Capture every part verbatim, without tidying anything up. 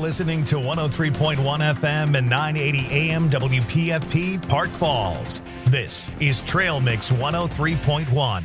listening to one oh three point one F M and nine eighty A M W P F P Park Falls. This is Trail Mix one oh three point one.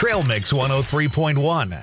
Trail Mix one oh three point one.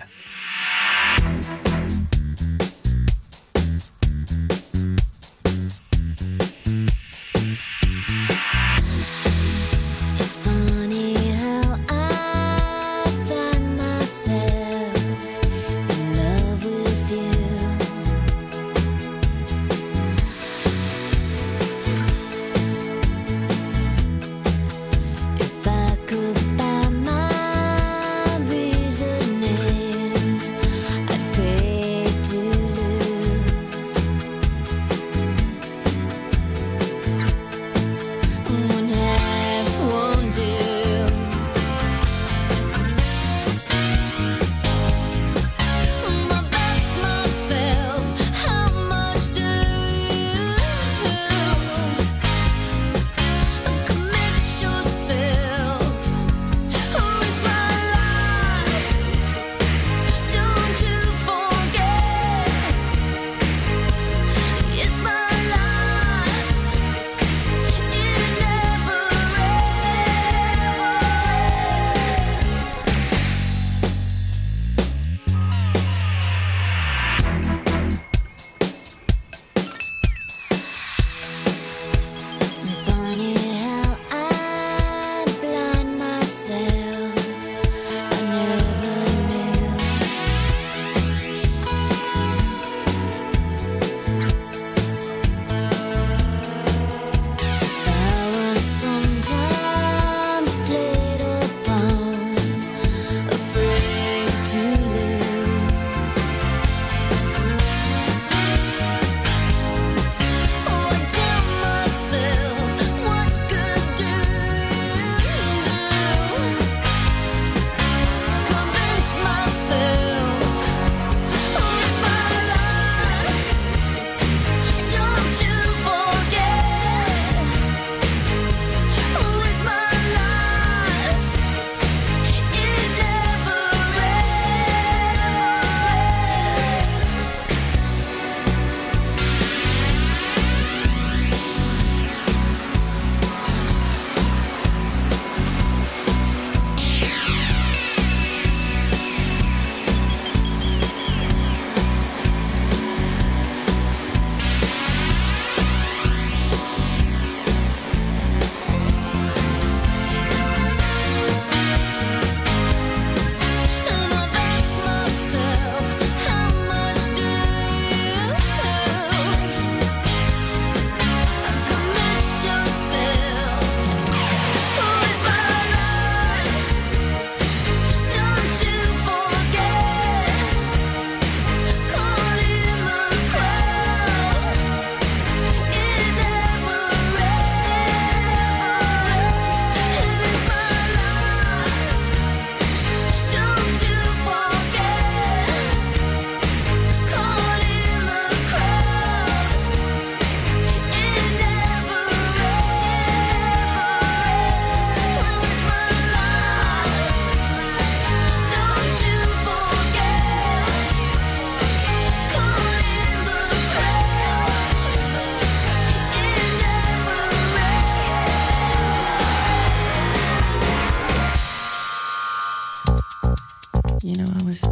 You know, I was,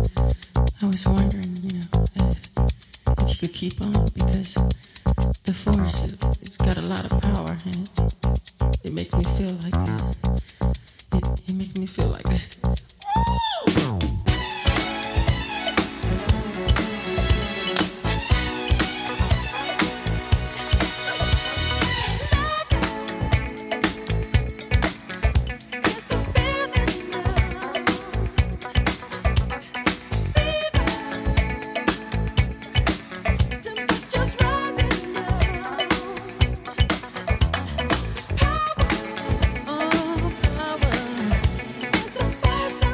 I was wondering, you know, if, if you could keep on, because the force, it, it's got a lot of power, and it, it makes me feel like, uh, it, it makes me feel like, woo! Power, power is the first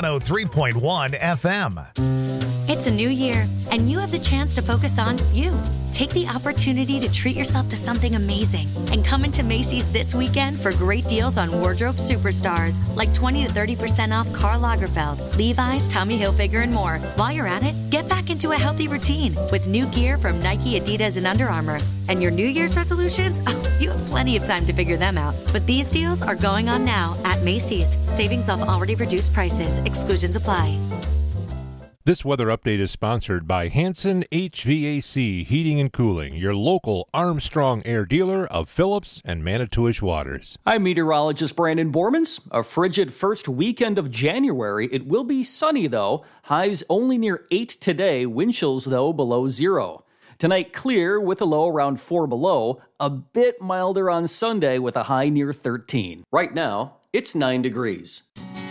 one oh three point one F M. It's a new year, and you have the chance to focus on you. Take the opportunity to treat yourself to something amazing and come into Macy's this weekend for great deals on wardrobe superstars like twenty to thirty percent off Karl Lagerfeld, Levi's, Tommy Hilfiger, and more. While you're at it, get back into a healthy routine with new gear from Nike, Adidas, and Under Armour. And your New Year's resolutions? Oh, you have plenty of time to figure them out. But these deals are going on now at Macy's. Savings off already reduced prices. Exclusions apply. This weather update is sponsored by Hanson H V A C Heating and Cooling, your local Armstrong Air dealer of Phillips and Manitowish Waters. I'm meteorologist Brandon Bormans. A frigid first weekend of January. It will be sunny, though. Highs only near eight today. Wind chills, though, below zero. Tonight, clear with a low around four below. A bit milder on Sunday with a high near thirteen. Right now, it's nine degrees.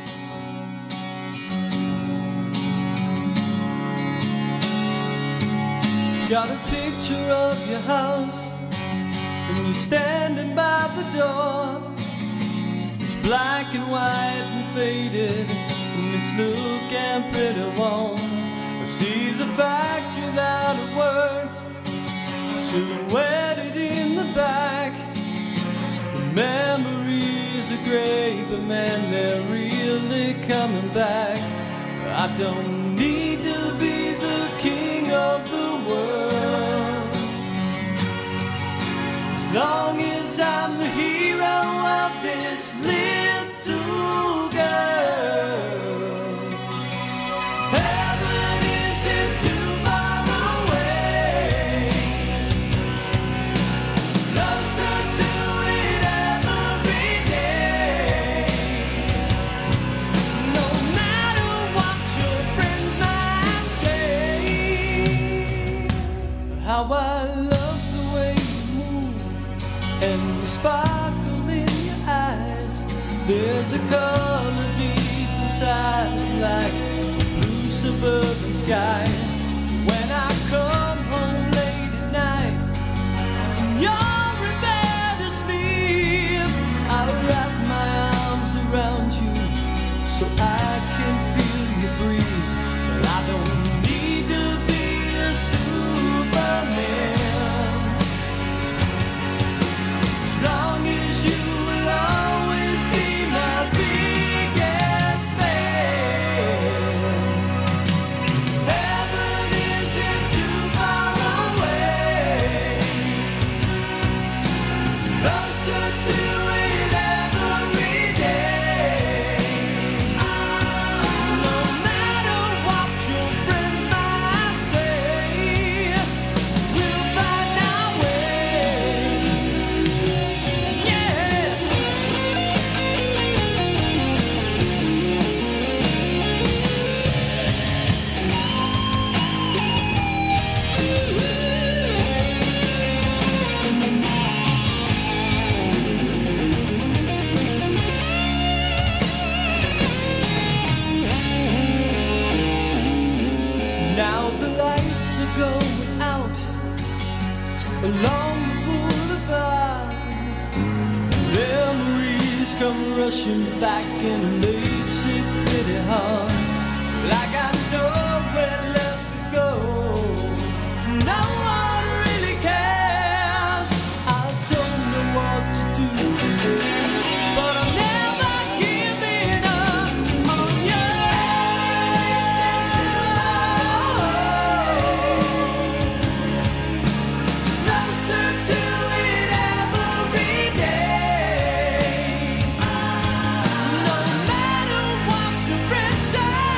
Got a picture of your house, and you're standing by the door. It's black and white and faded, and it's looking pretty warm. I see the factory that it worked, silhouetted in the back. The memories are great, but man, they're really coming back. I don't need to be the king of the world, as long as I'm the hero of this little girl. Heaven isn't too far away, closer to it every day. No matter what your friends might say, how I love the way you move and the sparkle in your eyes. There's a color deep inside, like a blue suburban sky. When I come home late at night and you're in bed asleep, I wrap my arms around you so I can feel you breathe. But I don't need to be a Superman, as long as you will always be my biggest fan. Heaven isn't too far away, closer to it every day. No matter what your friends might say, we'll find our way. Yeah. Now the lights are going out along the boulevard. Memories come rushing back and it makes it pretty hard. Like I know where left to go. No one really cares. I don't know what to do, but I'm never giving up on you. Closer to it every day. No matter what your friends say,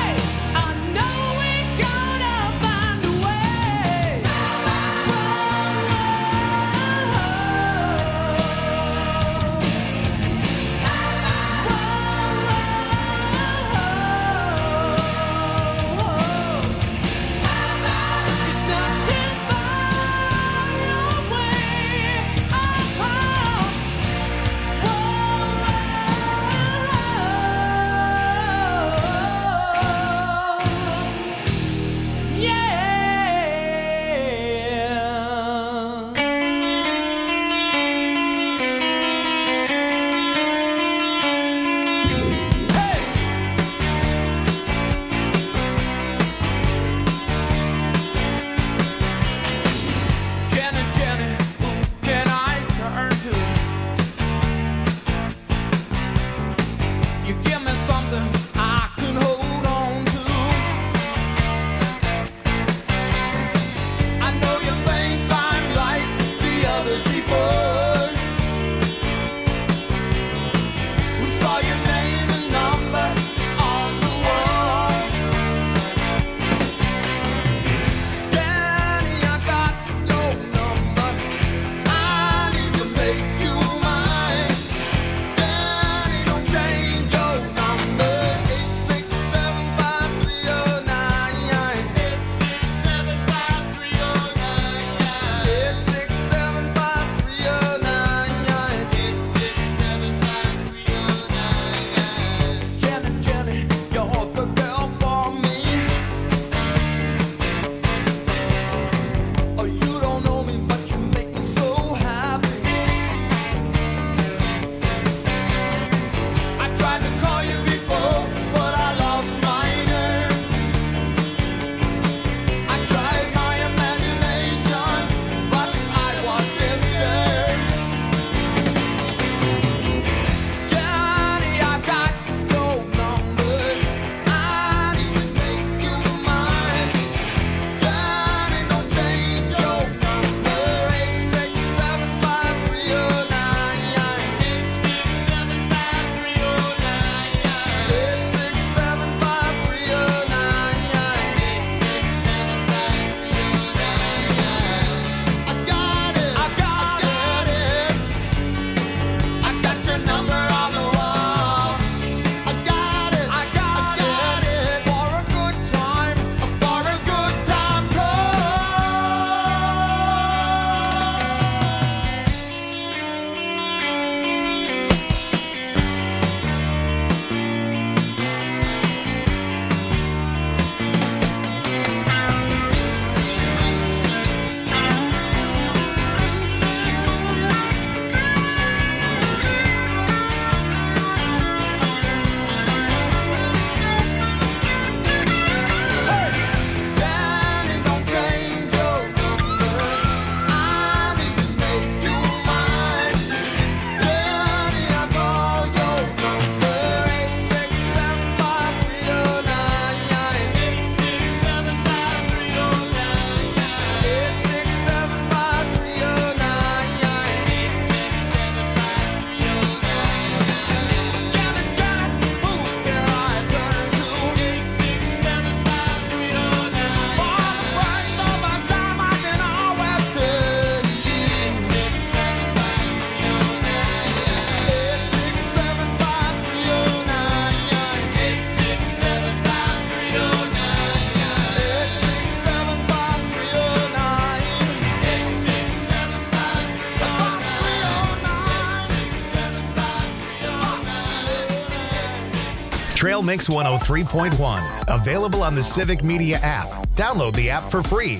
Trail Mix one oh three point one. Available on the Civic Media app. Download the app for free.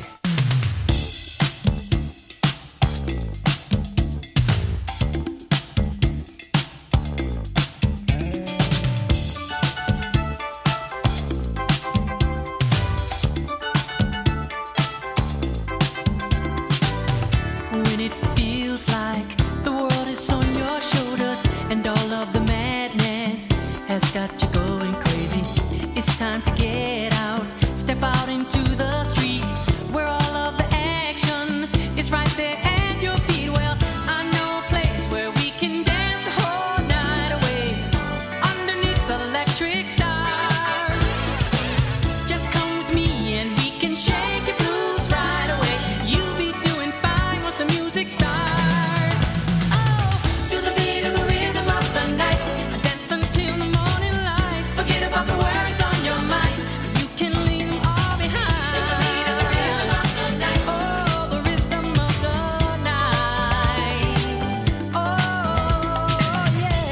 When it feels like the world is on your shoulders and all of the madness has got you going crazy, it's time to get out, step out into the street where all of the action is right there at your feet. Well, I know a place where we can dance the whole night away underneath the electric stars. Just come with me and we can shake your blues right away. You'll be doing fine once the music starts. Oh, feel the beat of the rhythm of the night. Dance until the morning light. Forget about the worries on your mind. You can leave them all behind. Feel the beat of the rhythm of the night. Oh, the rhythm of the night. Oh, yeah.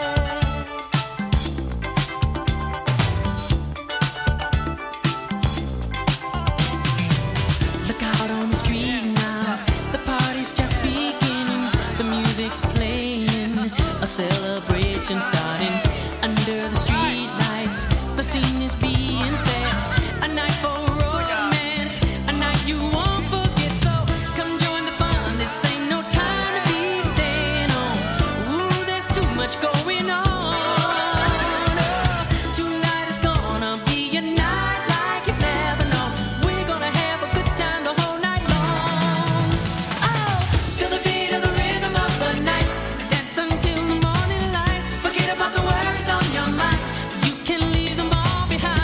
Look out on the street now, the party's just beginning. The music's playing, a celebration starting. Under the street lights, the scene is being set. A night for romance, a night you won't forget. So come join the fun, this ain't no time to be staying home. Ooh, there's too much going on. Oh, tonight is gonna be a night like you've never known. We're gonna have a good time the whole night long. Oh, feel the beat of the rhythm of the night. Dance until the morning light. Forget about the worries on your mind. You can leave them all behind.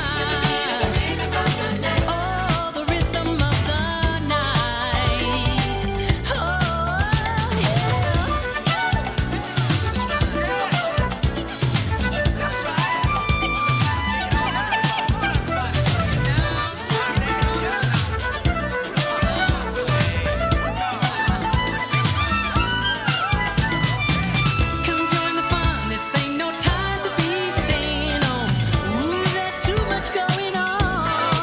Oh, the rhythm of the night. Oh, yeah. That's right. Come join the fun, this ain't no time to be staying home. Ooh, there's too much going on.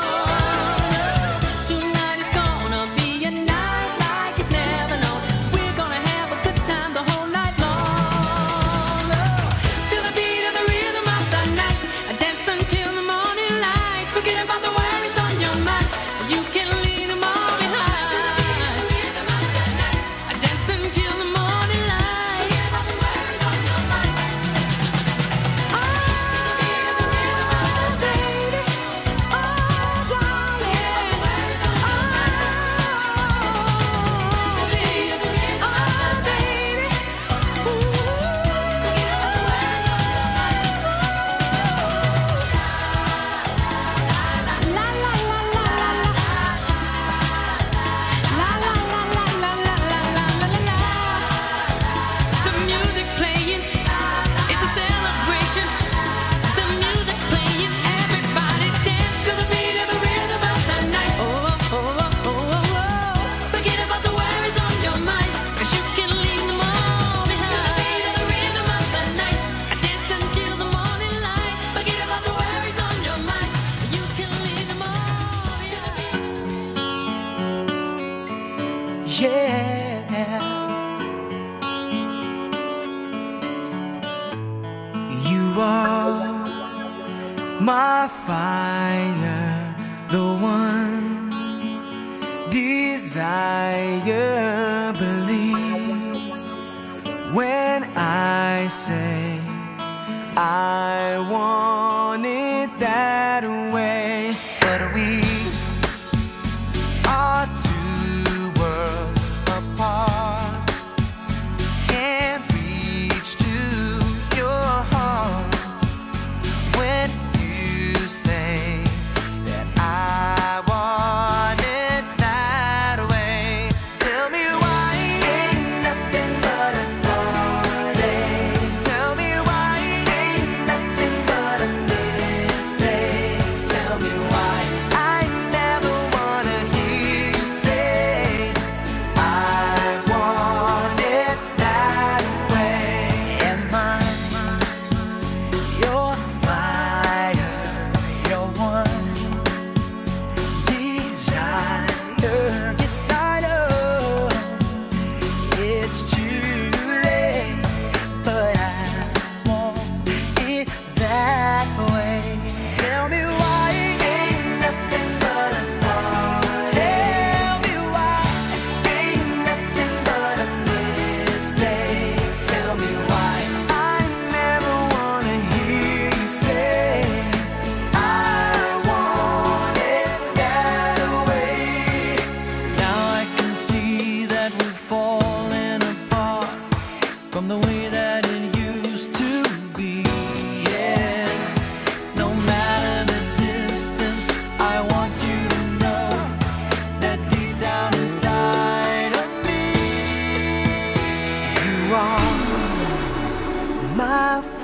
Tonight is gonna be a night like you've never known. We're gonna have a good time the whole night long. Oh, feel the beat of the rhythm of the night. Dance until the morning light. Forget about the worries on your mind. You can leave them all behind. Dance until the morning light. Forget about the worries on your mind. Oh, baby. Oh, darling. Oh, baby. Oh, baby. Ooh, forget about the worries on your mind. La la la la la la. La la la la la la la la la la. The music's playing, it's a celebration. The music's playing, everybody dance to the beat of the rhythm of the night. Oh, oh, oh, oh, oh, oh. Forget about the worries on your mind, 'cause you can leave them all behind. The beat of the rhythm of the night. Dance until the morning light. Forget about the worries on your mind. You can leave them all behind. Yeah, you are my fire, the one desire. Believe when I say I want it that way. But we are two worlds apart. Can't reach to your heart when you say that I want it that way. Tell me why ain't nothing but a party. Tell me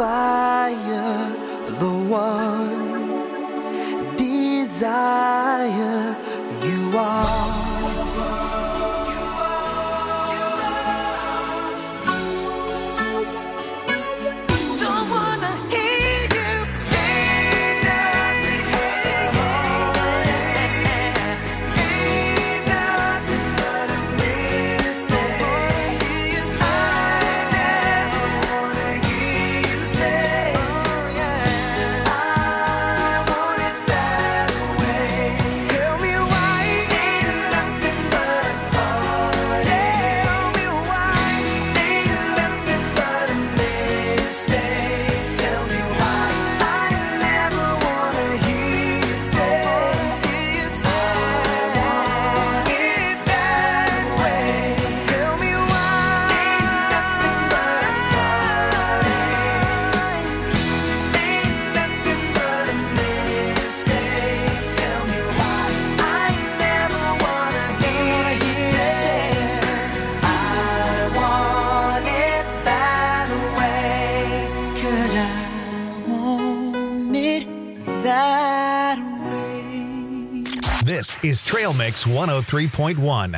fire, the one desire you are. This is Trail Mix one oh three point one.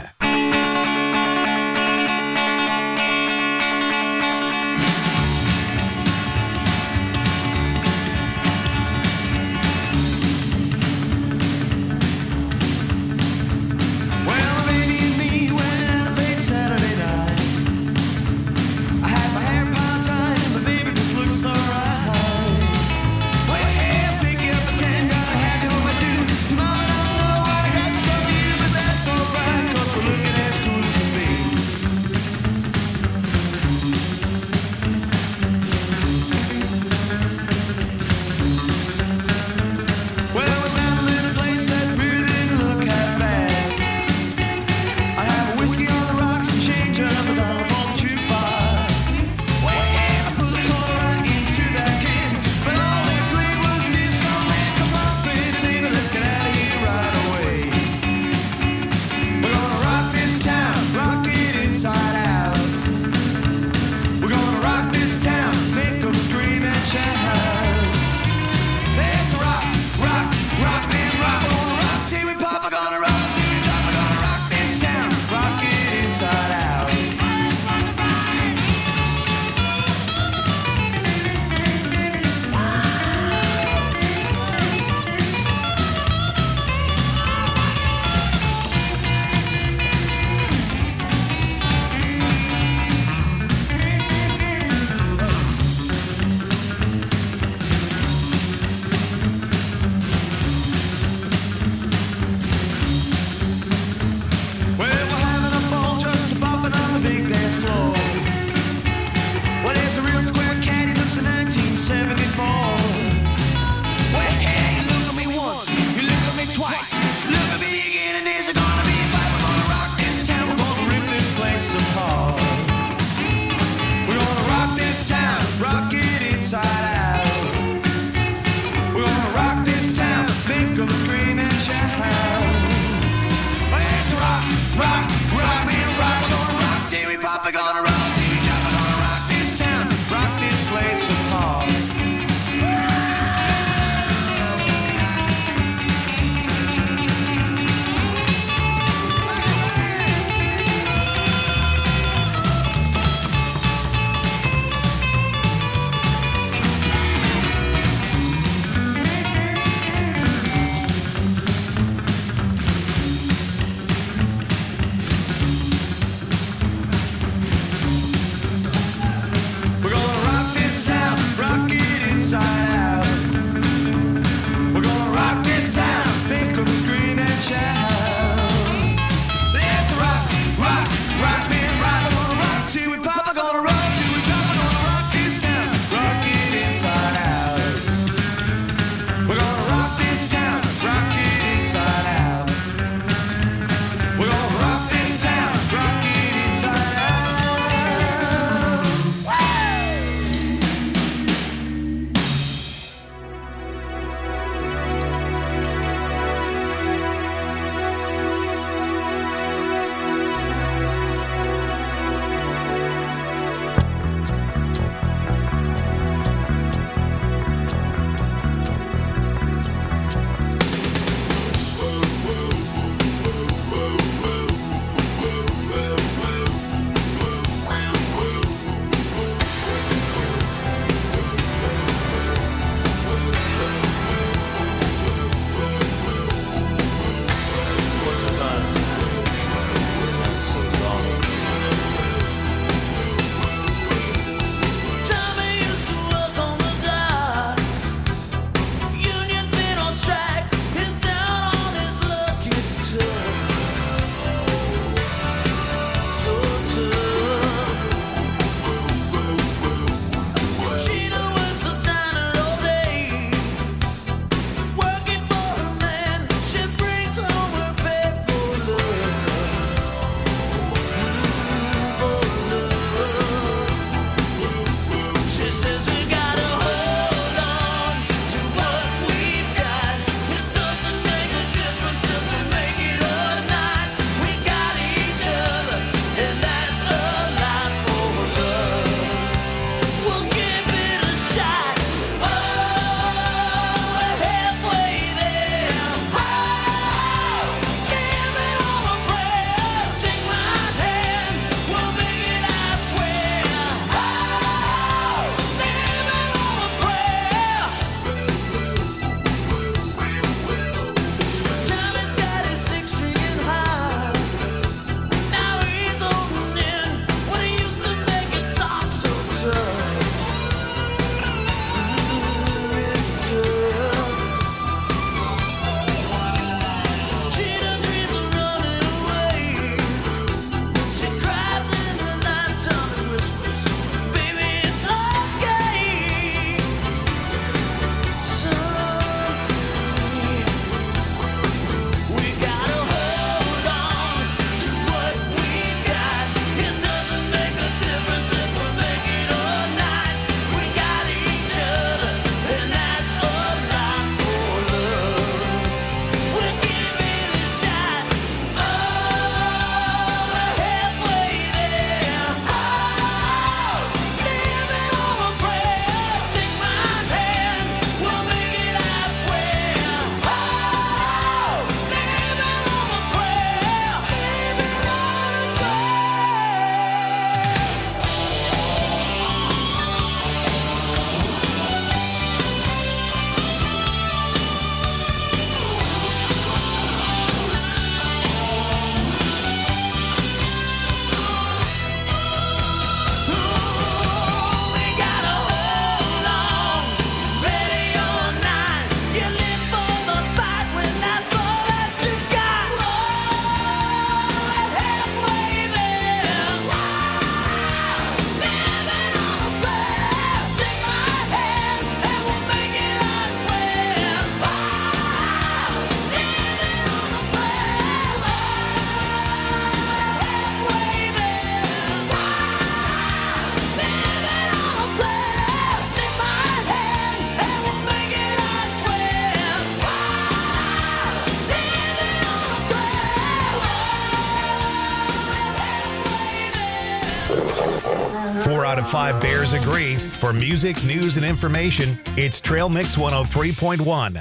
Four out of five Bears agree. For music, news, and information, it's Trail Mix one oh three point one.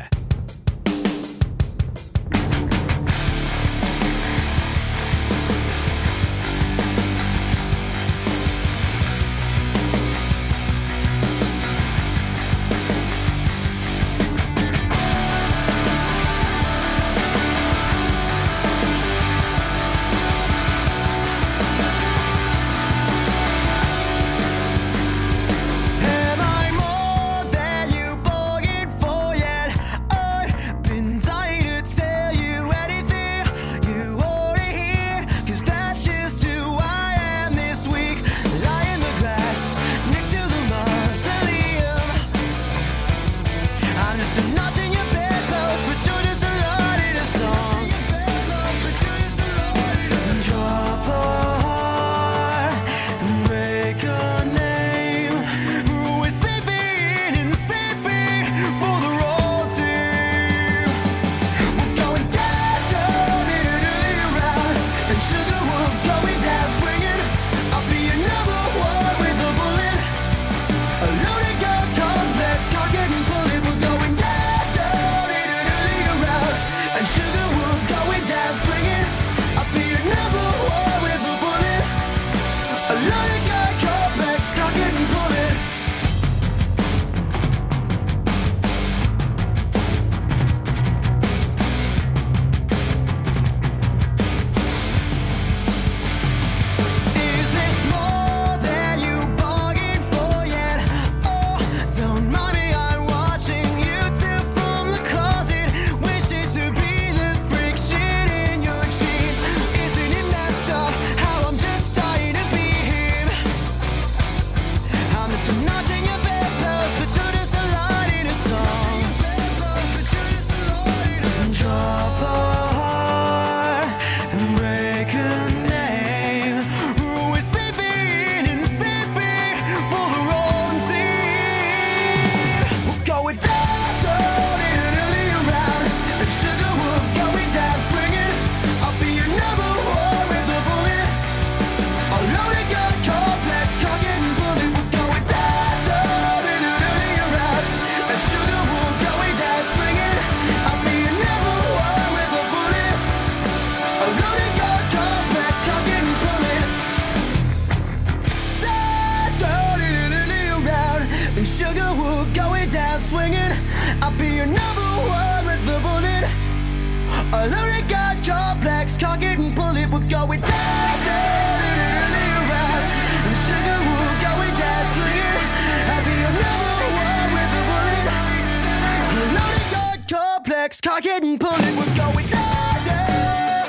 Cock it and pull it, we're going da da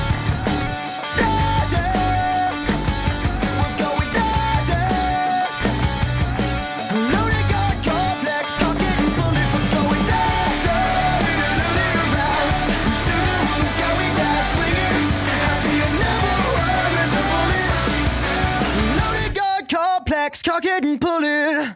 da da. We're going da da. Loaded gun complex, cock it and pull it, we're going da da. Sugar, we're going down swinging. Happy you never were with the bullet. Loaded gun complex, cock it and pull it.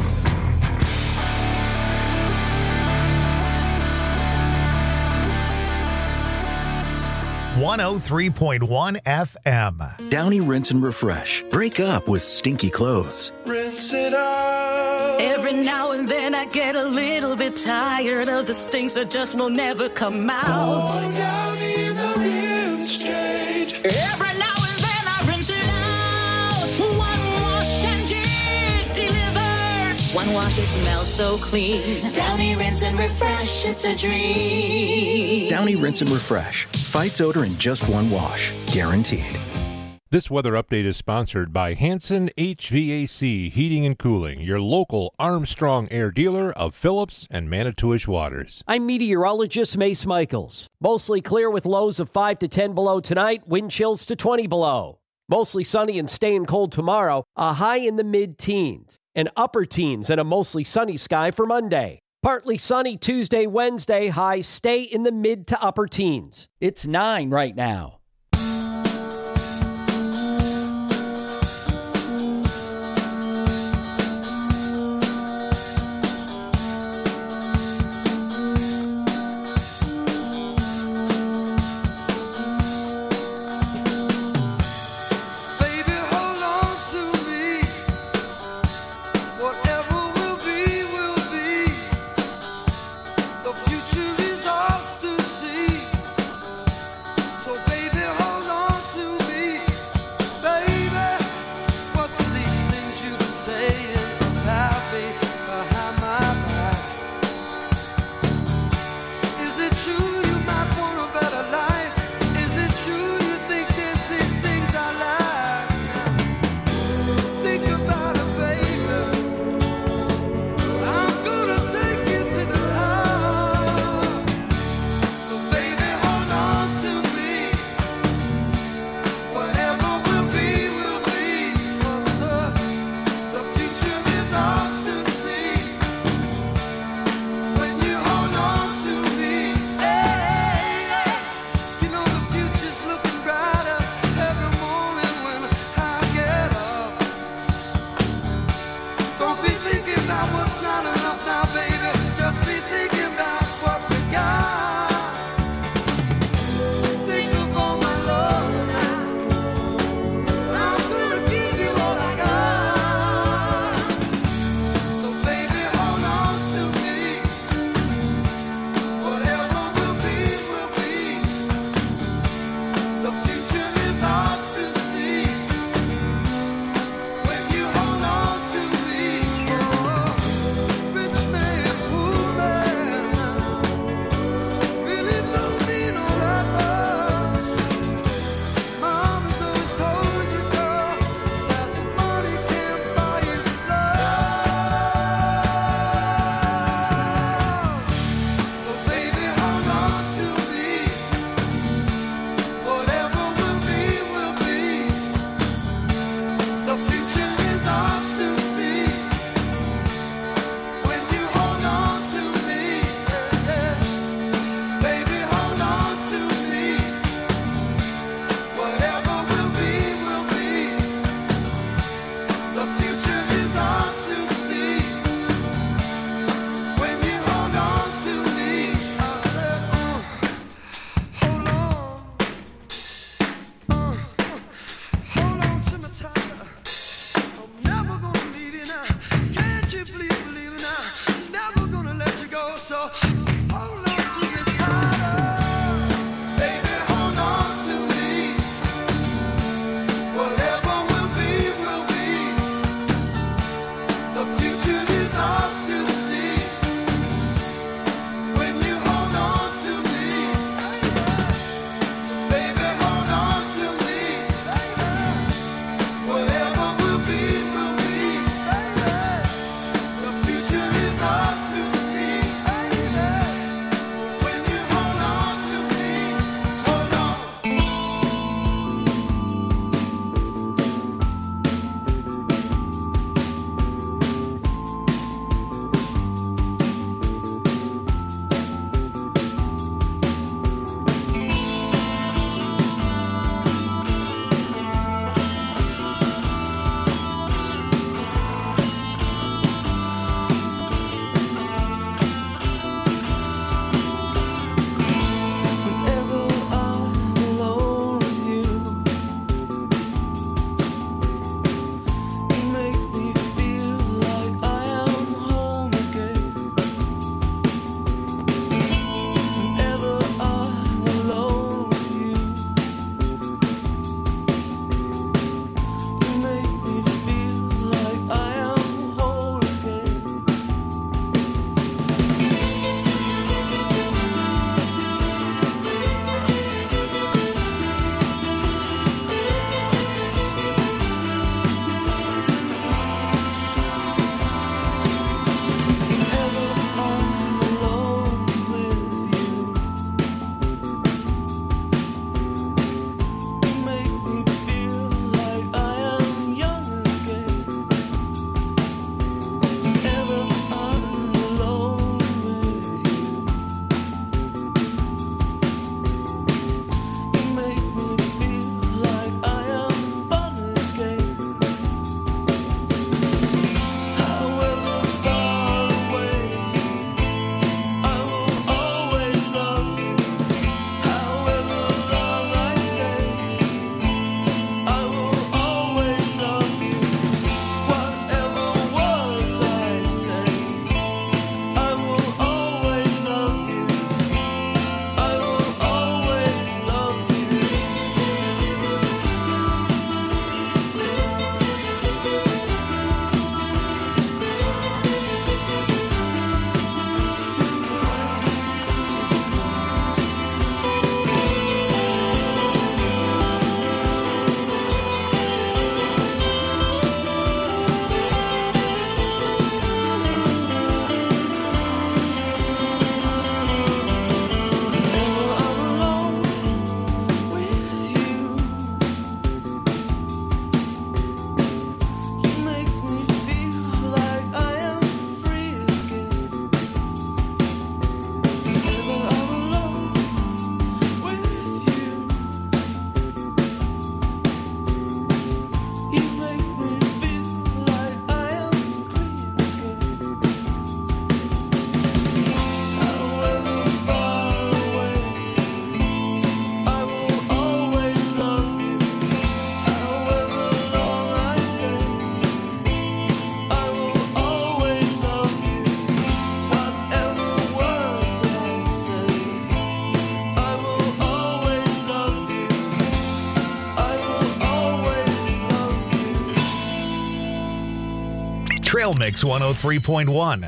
one oh three point one F M. Downy Rinse and Refresh. Break up with stinky clothes. Rinse it out. Every now and then I get a little bit tired of the stinks that just will never come out. Pouring down in a rinse straight. Every now and then I rinse it out. One wash and it delivers. One wash, it smells so clean. Downy Rinse and Refresh, it's a dream. Downy Rinse and Refresh. Fights odor in just one wash. Guaranteed. This weather update is sponsored by Hanson H V A C Heating and Cooling, your local Armstrong Air dealer of Phillips and Manitowish Waters. I'm meteorologist Mace Michaels. Mostly clear with lows of five to ten below tonight, wind chills to twenty below. Mostly sunny and staying cold tomorrow, a high in the mid-teens, and upper teens and a mostly sunny sky for Monday. Partly sunny Tuesday, Wednesday, highs stay in the mid to upper teens. It's nine right now. Baby, hold on to me. Trail Mix one oh three point one.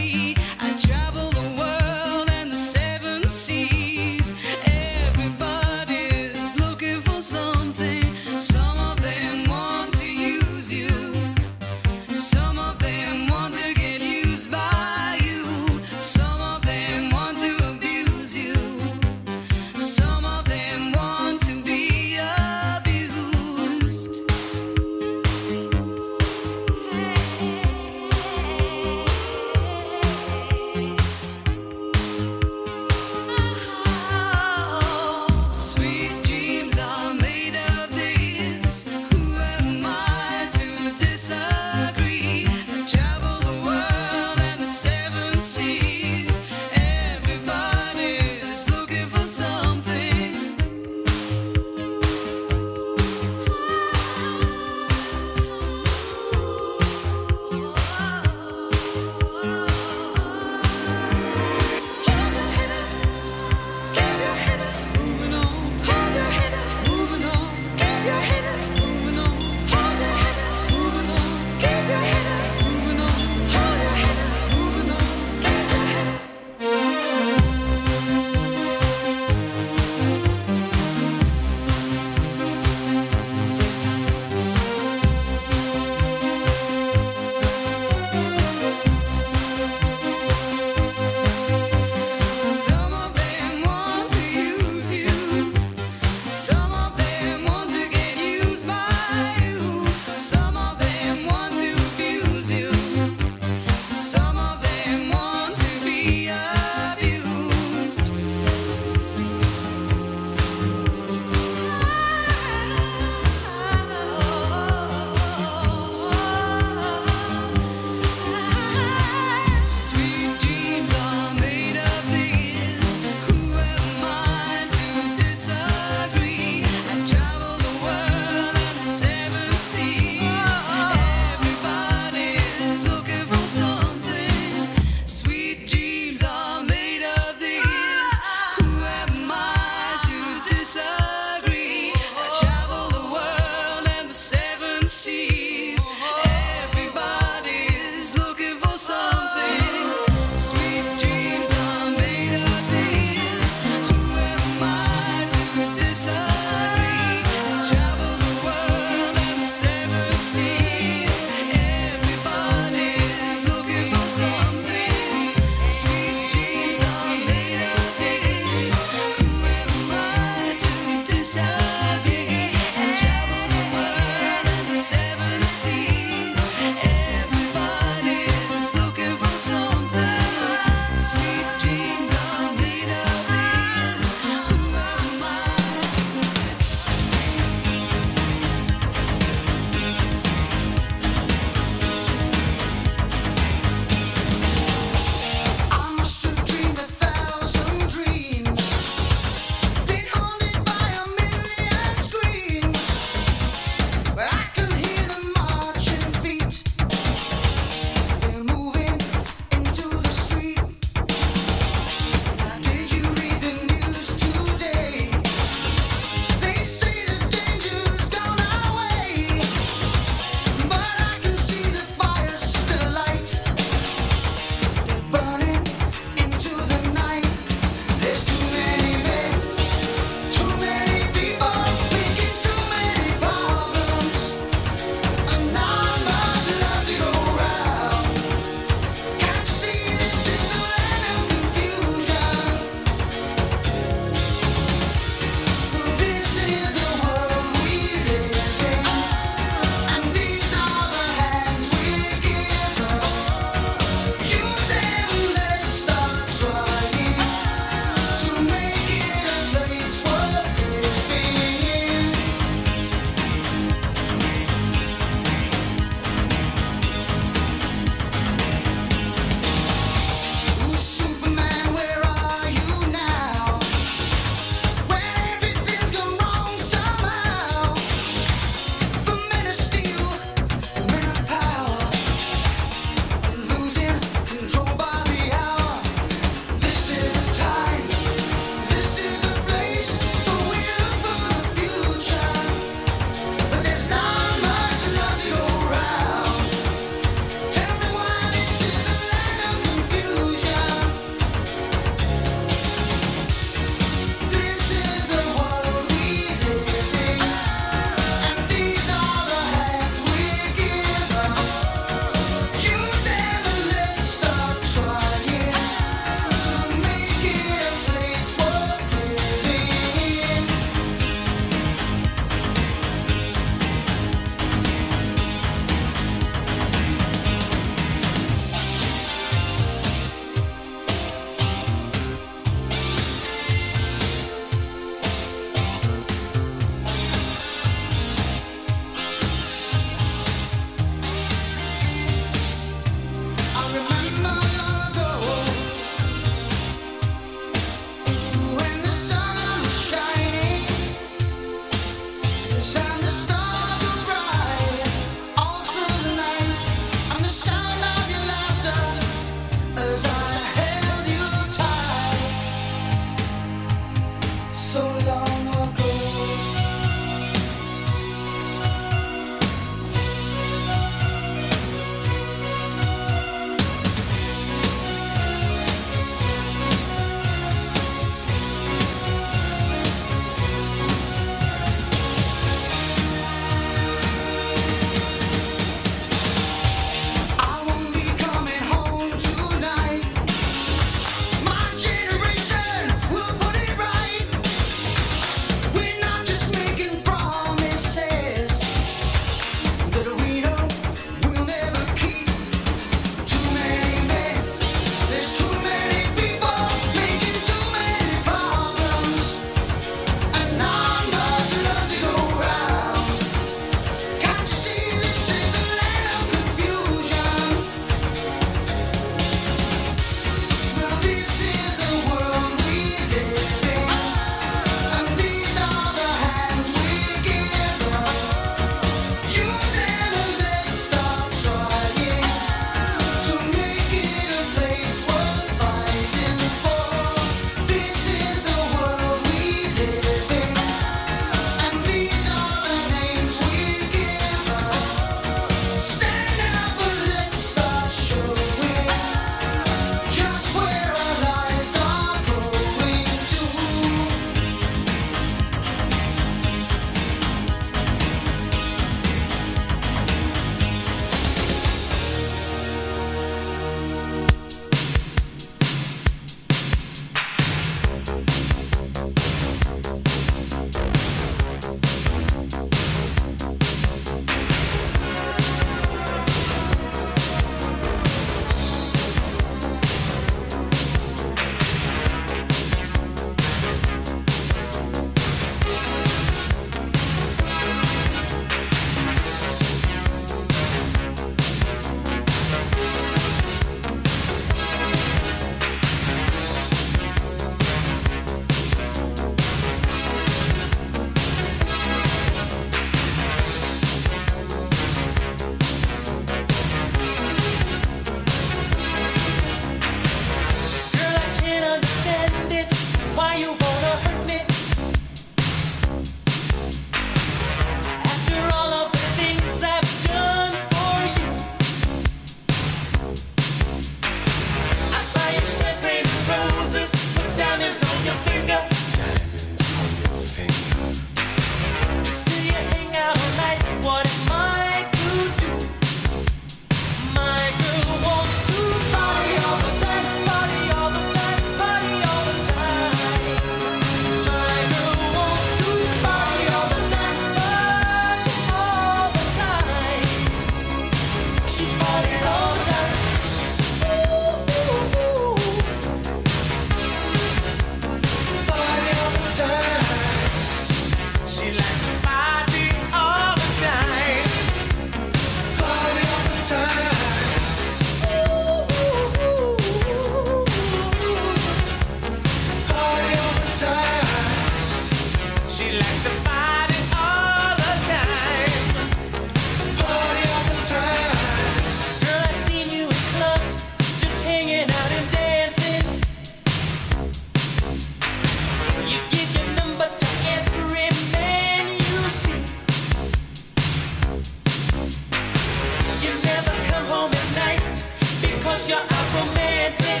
'cause you're out romancing.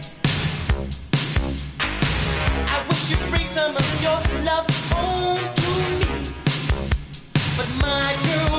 I wish you'd bring some of your love home to me, but my girl